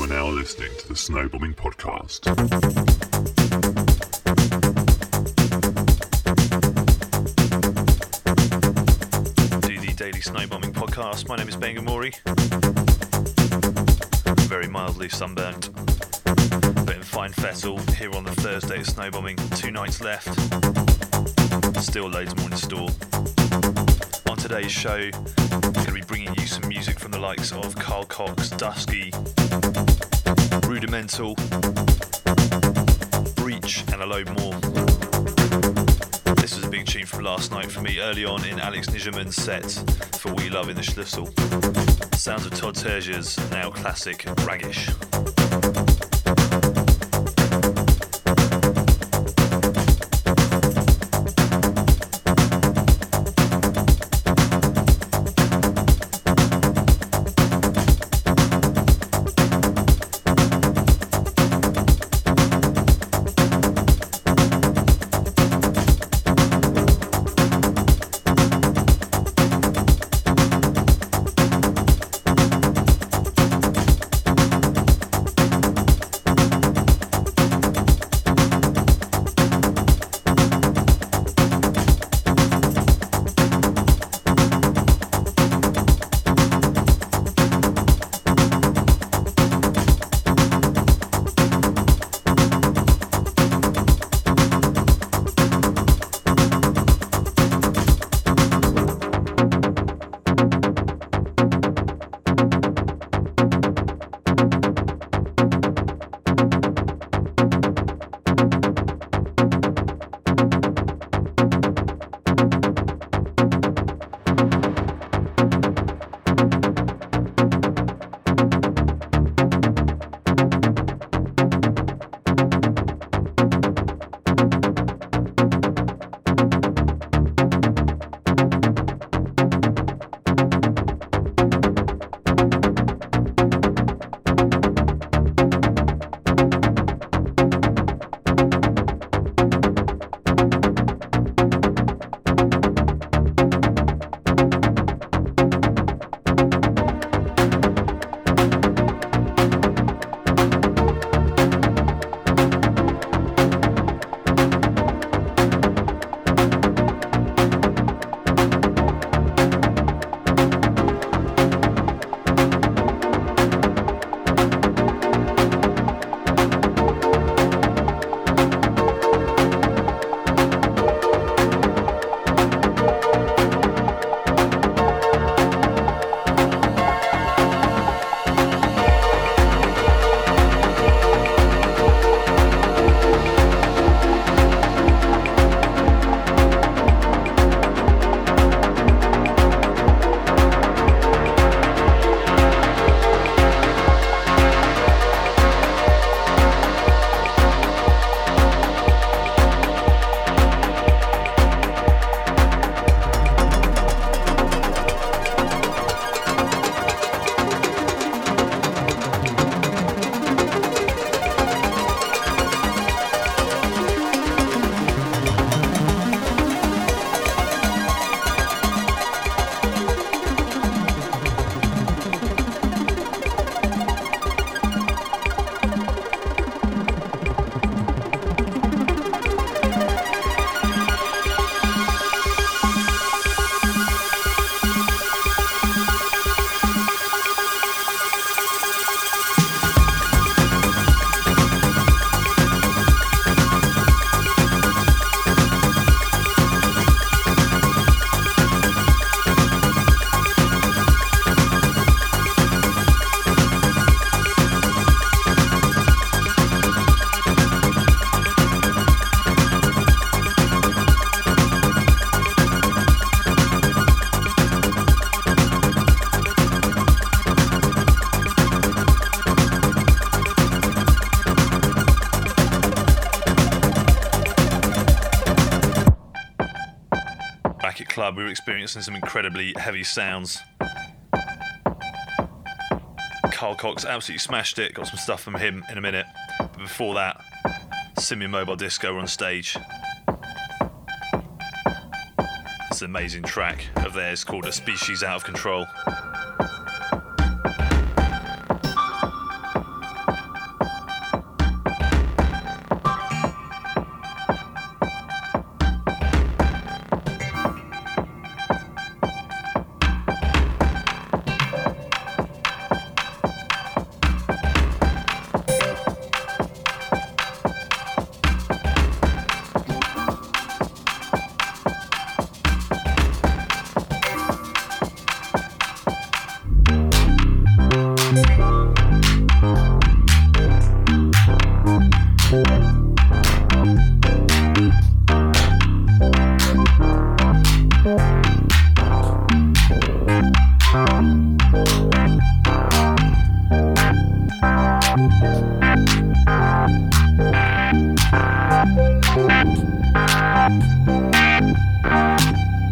are now listening to the Snowbombing Podcast. To the Daily Snowbombing Podcast. My name is Ben Gamori. Very mildly sunburnt, but in fine fettle here on the Thursday of snowbombing. 2 nights left. Still loads more in store. On today's show, I'm going to be bringing you some music from the likes of Carl Cox, Dusky, Rudimental, Breach, and a load more. This was a big tune from last night for me early on in Alex Nijerman's set for We Love in the Schlüssel. Sounds of Todd Terje's now classic Raggish. Club, we were experiencing some incredibly heavy sounds. Carl Cox absolutely smashed it, got some stuff from him in a minute. But before that, Simian Mobile Disco were on stage. It's an amazing track of theirs called A Species Out of Control.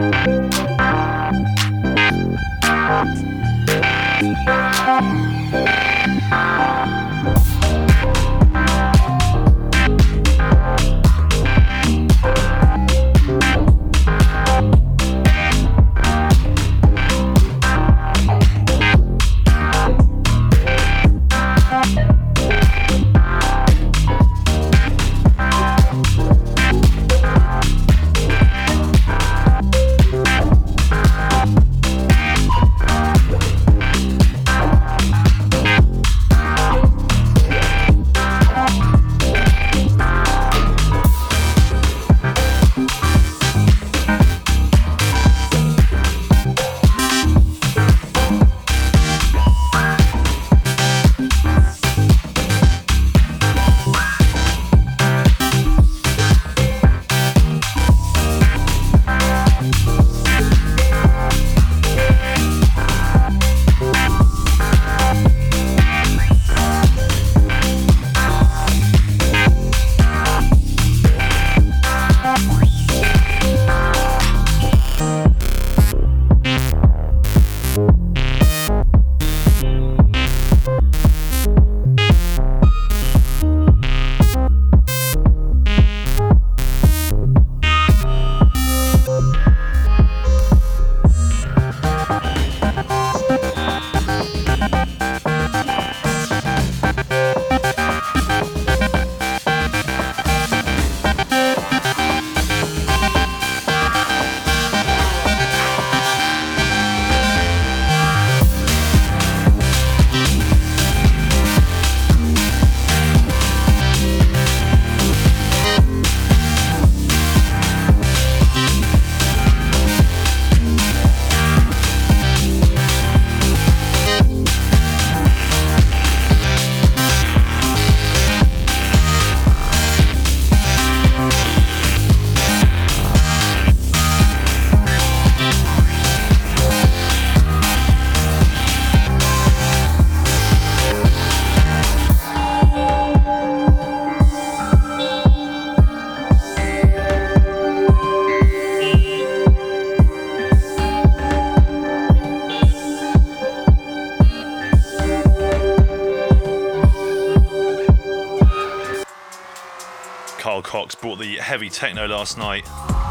Carl Cox brought the heavy techno last night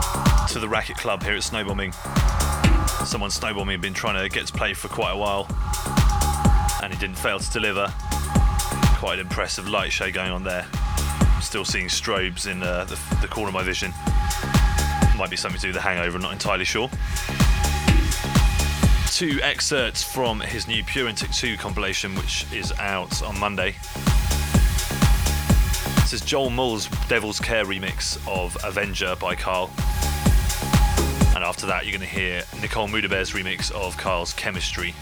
to the Racket Club here at Snowbombing. Someone Snowbombing had been trying to get to play for quite a while, and he didn't fail to deliver. Quite an impressive light show going on there. Still seeing strobes in the corner of my vision. Might be something to do with the hangover, I'm not entirely sure. Two excerpts from his new Pure Intake 2 compilation, which is out on Monday. This is Joel Mull's Devil's Care remix of Avenger by Carl. And after that, you're going to hear Nicole Mudaber's remix of Carl's Chemistry.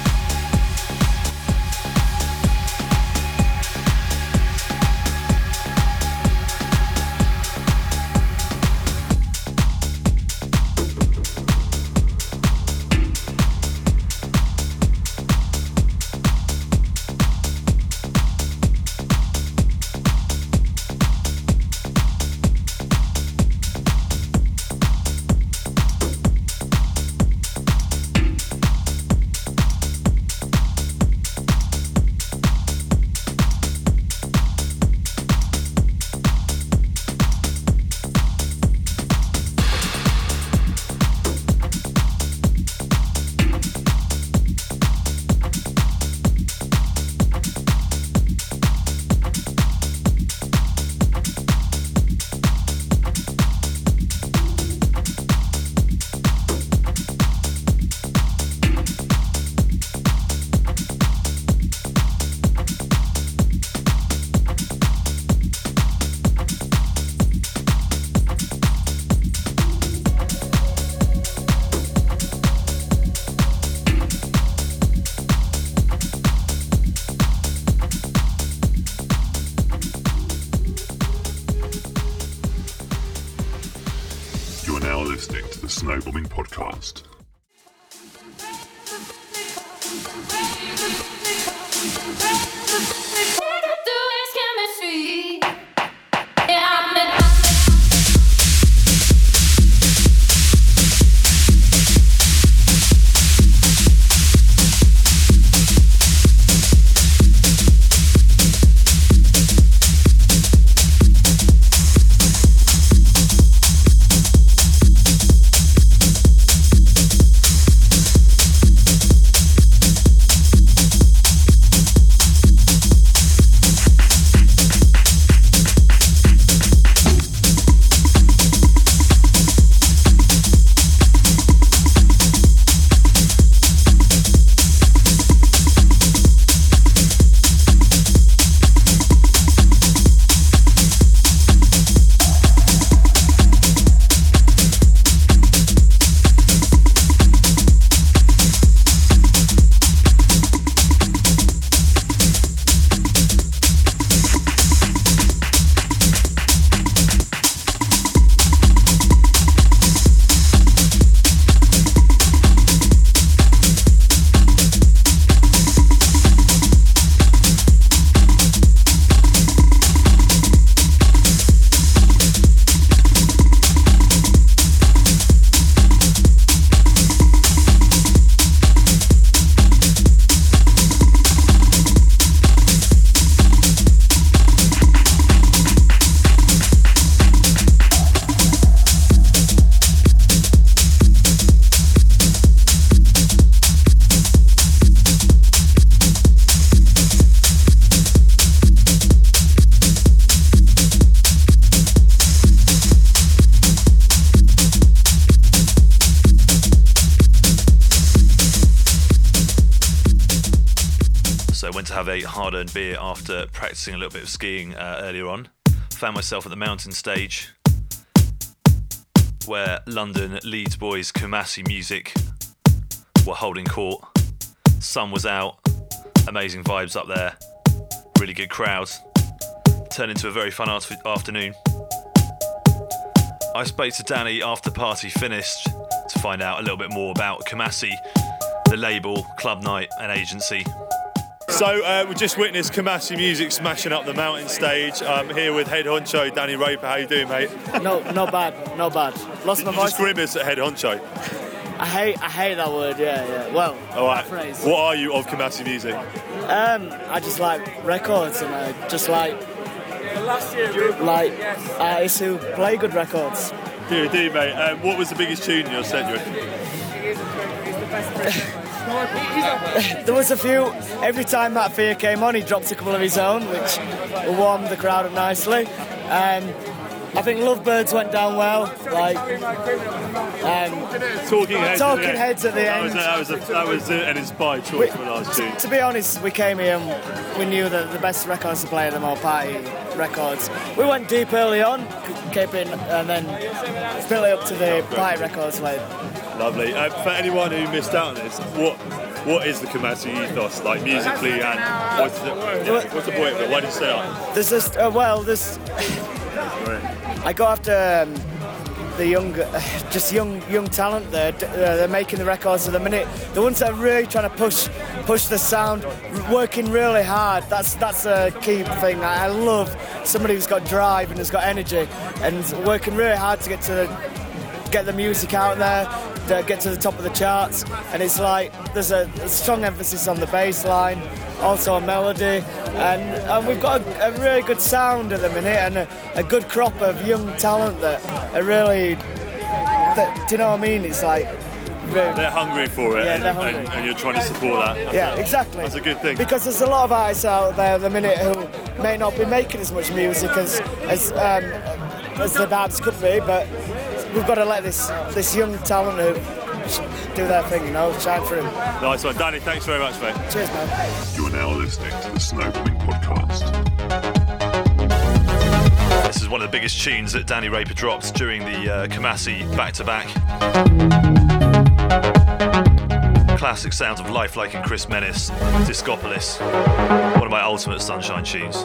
Listening to the Snowbombing Podcast. went to have a hard-earned beer after practicing a little bit of skiing earlier on. Found myself at the mountain stage where London Leeds boys Kumasi Music were holding court. Sun was out, amazing vibes up there, really good crowds. Turned into a very fun afternoon. I spoke to Danny after the party finished to find out a little bit more about Kumasi, the label, club night and agency. So we just witnessed Kumasi Music smashing up the mountain stage. I'm here with head honcho Danny Raper. How you doing, mate? No, not bad. Lost my You voice. just grimace at head honcho. I hate that word. Yeah. Well, All right. that phrase. What are you of Kumasi Music? I just like records, and I just like artists who play good records. You do, mate. What was the biggest tune you set you in? There was a few. Every time Matt Fear came on, he dropped a couple of his own, which warmed the crowd up nicely. I think Lovebirds went down well. Talking Heads at the end. That was an inspired choice for the last tune. To be honest, we came here and we knew that the best records to play are the more party records. We went deep early on, keeping, and then built it up to the party records later. Lovely. For anyone who missed out on this, what is the Kumasi ethos like musically, and what's the point of it? Why did you say that? There's this. I go after the young talent. They're making the records at the minute. The ones that are really trying to push the sound, working really hard. That's a key thing. I love somebody who's got drive and has got energy and working really hard to get the music out there, to get to the top of the charts. And it's like there's a strong emphasis on the bass line, also on melody, and we've got a really good sound at the minute and a good crop of young talent that are really, do you know what I mean? It's like they're hungry for it, yeah, they're hungry. And you're trying to support that. Yeah, exactly. That's a good thing. Because there's a lot of artists out there at the minute who may not be making as much music as the bands could be, but we've got to let this young talent who do their thing, shine through. Nice one. Danny, thanks very much, mate. Cheers, man. You are now listening to the Snowbombing Podcast. This is one of the biggest tunes that Danny Raper dropped during the Kumasi back-to-back. Classic sounds of Lifelike and Chris Menace, Discopolis, one of my ultimate Sunshine tunes.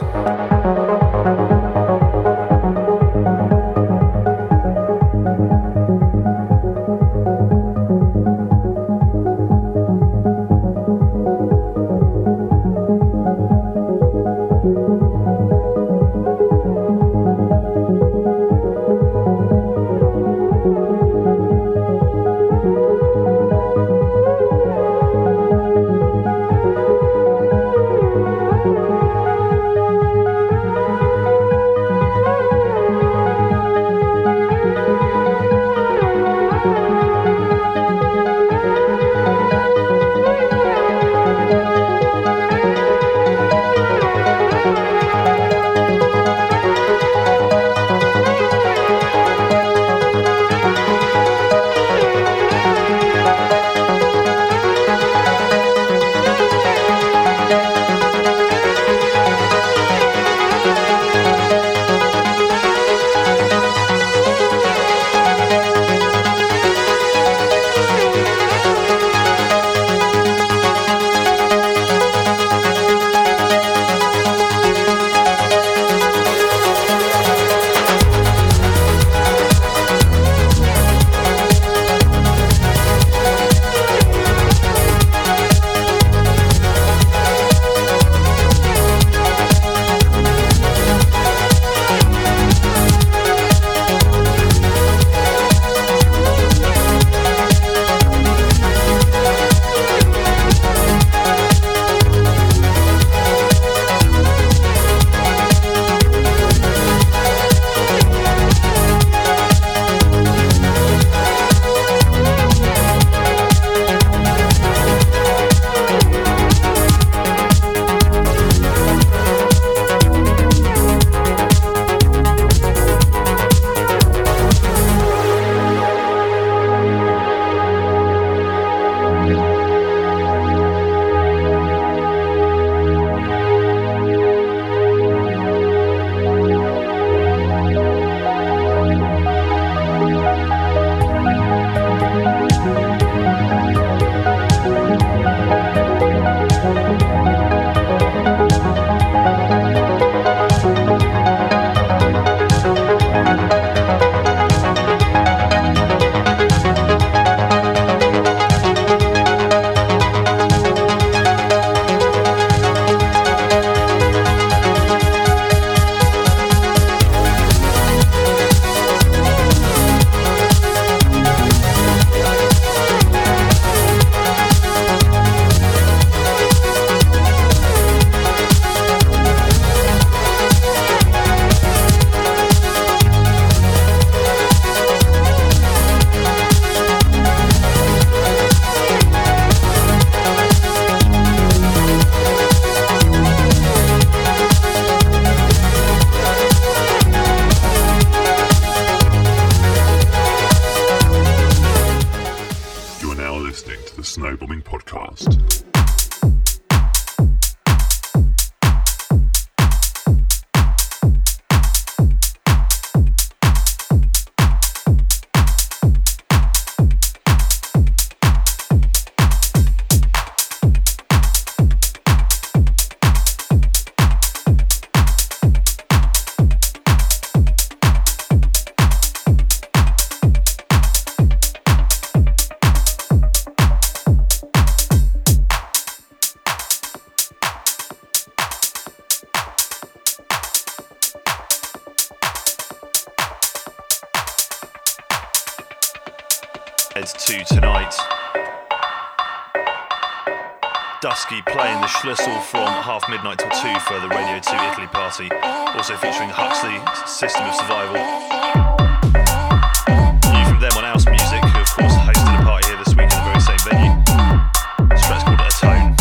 listening to the Snowbombing Podcast. To tonight, Dusky playing the Schlüssel from half midnight till 2 for the Radio 2 Italy party, also featuring Huxley, System of Survival. New from them on House Music, who of course hosted a party here this week in the very same venue. This track's called Atone.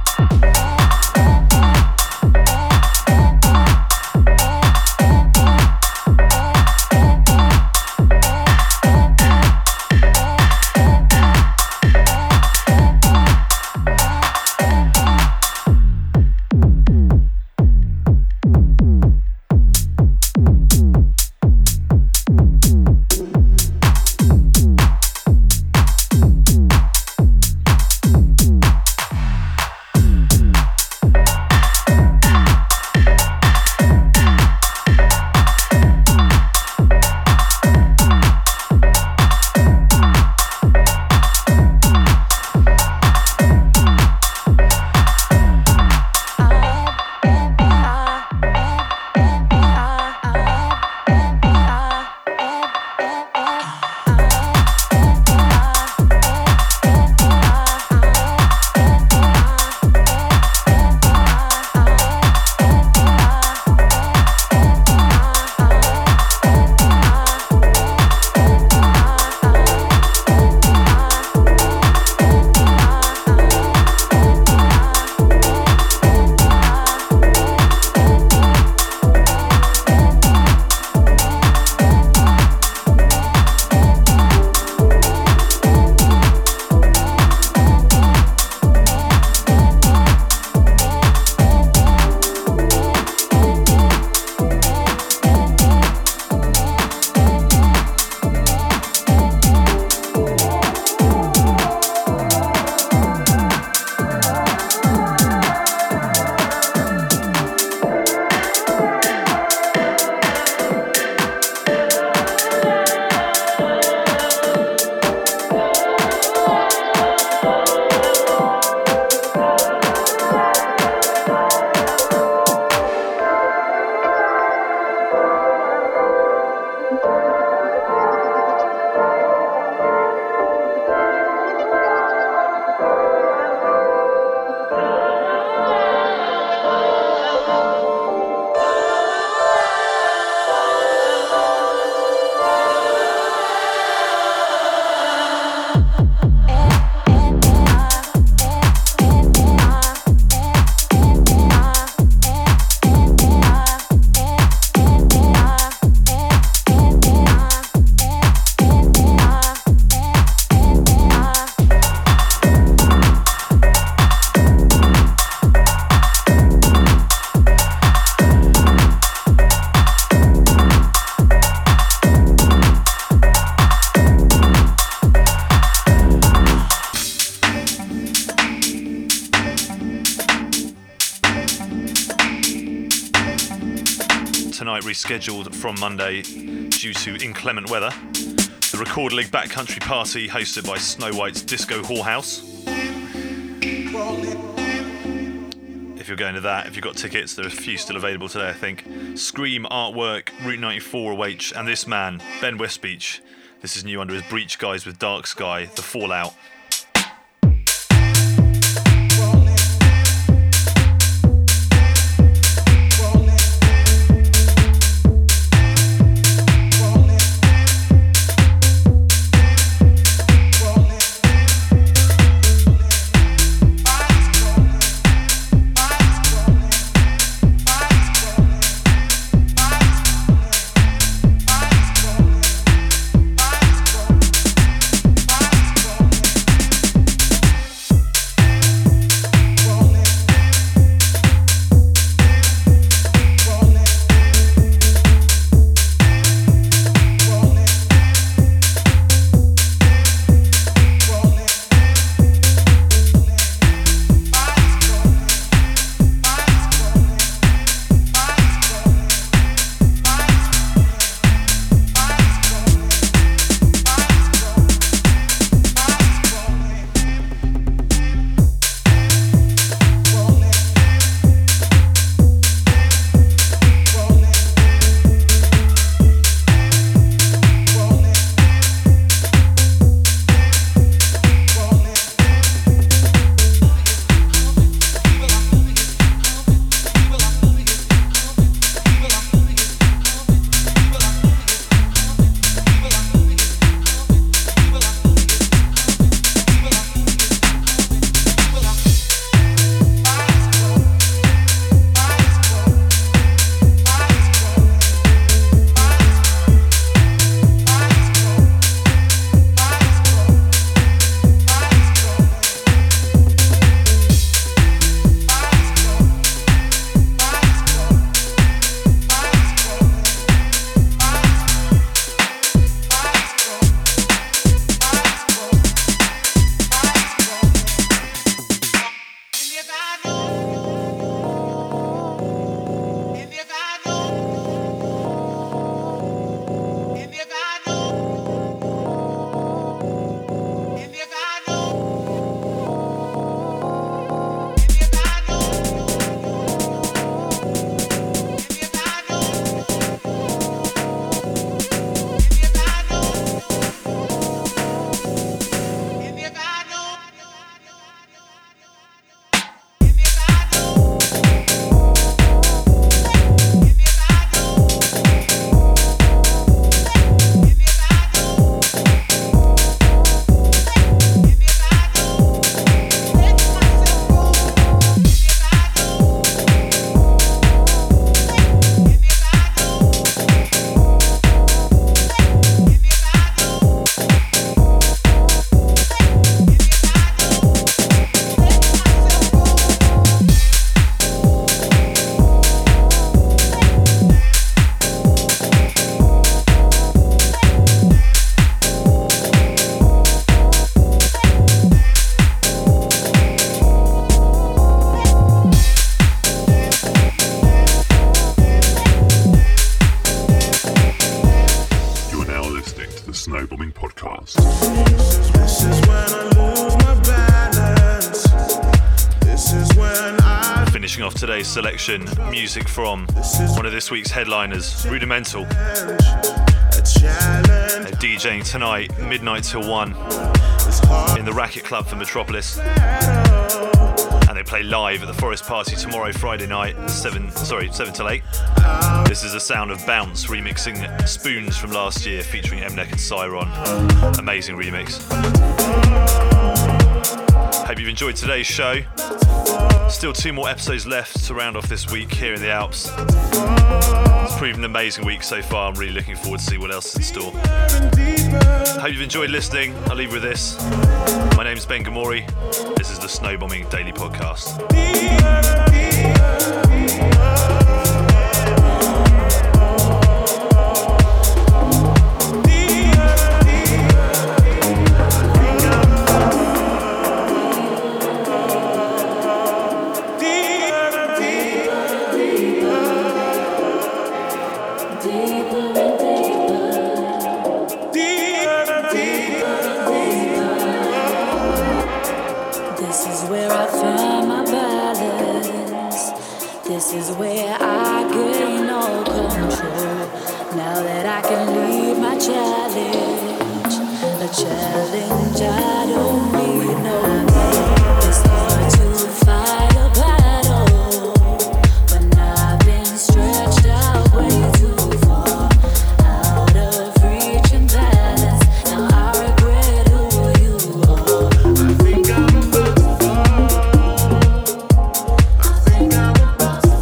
Rescheduled from Monday due to inclement weather. The Record League Backcountry Party hosted by Snow White's Disco Whorehouse. If you're going to that, if you've got tickets, there are a few still available today, I think. Scream, Artwork, Route 94 await, and this man, Ben Westbeach. This is new under his Breach Guys with Dark Sky, The Fallout. today's selection, music from one of this week's headliners, Rudimental. They're DJing tonight, midnight till 1, in the Racket Club for Metropolis. And they play live at the Forest Party tomorrow, Friday night, 7 till 8. This is the sound of Bounce remixing Spoons from last year, featuring Mnek and Cyron. Amazing remix. Hope you've enjoyed today's show. Still 2 more episodes left to round off this week here in the Alps. It's proven an amazing week so far. I'm really looking forward to see what else is in store. Hope you've enjoyed listening. I'll leave you with this. My name's Ben Gamori. This is the Snowbombing Daily Podcast. This is where I gain no control. Now that I can leave my challenge, a challenge I don't need no more. It's hard to fight a battle when I've been stretched out way too far, out of reach and balance. Now I regret who you are. I think I'm about to fall. I think I'm about to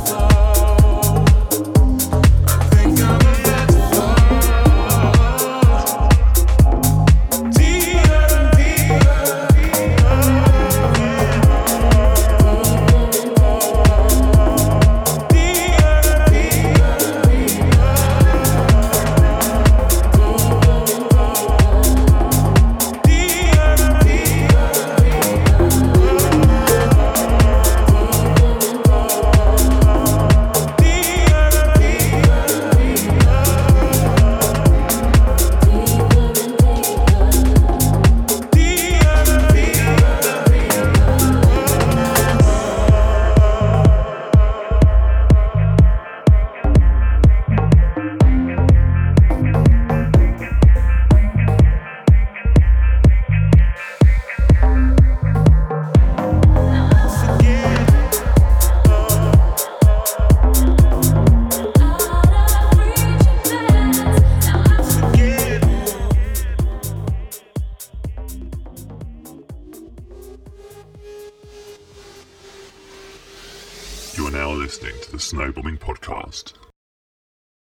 You are now listening to the Snowbombing Podcast.